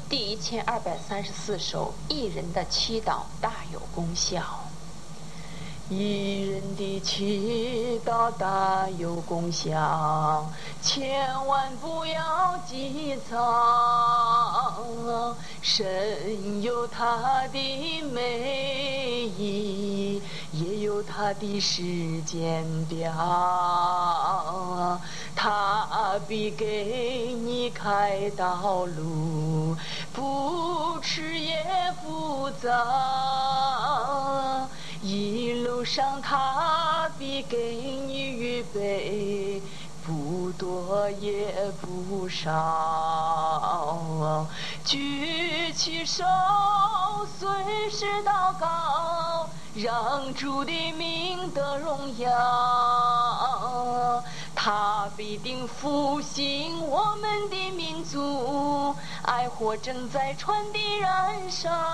第1234首一人的祈祷大有功效。一人的祈祷大有功效，千万不要急躁。神有他的美意，也有他的时间表，他必给你开道路，不迟也不早。一路上他必给你预备，不多也不少。举起手，随时祷告，让主的名得荣耀。他必定复兴我们的民族，爱火正在传递燃烧。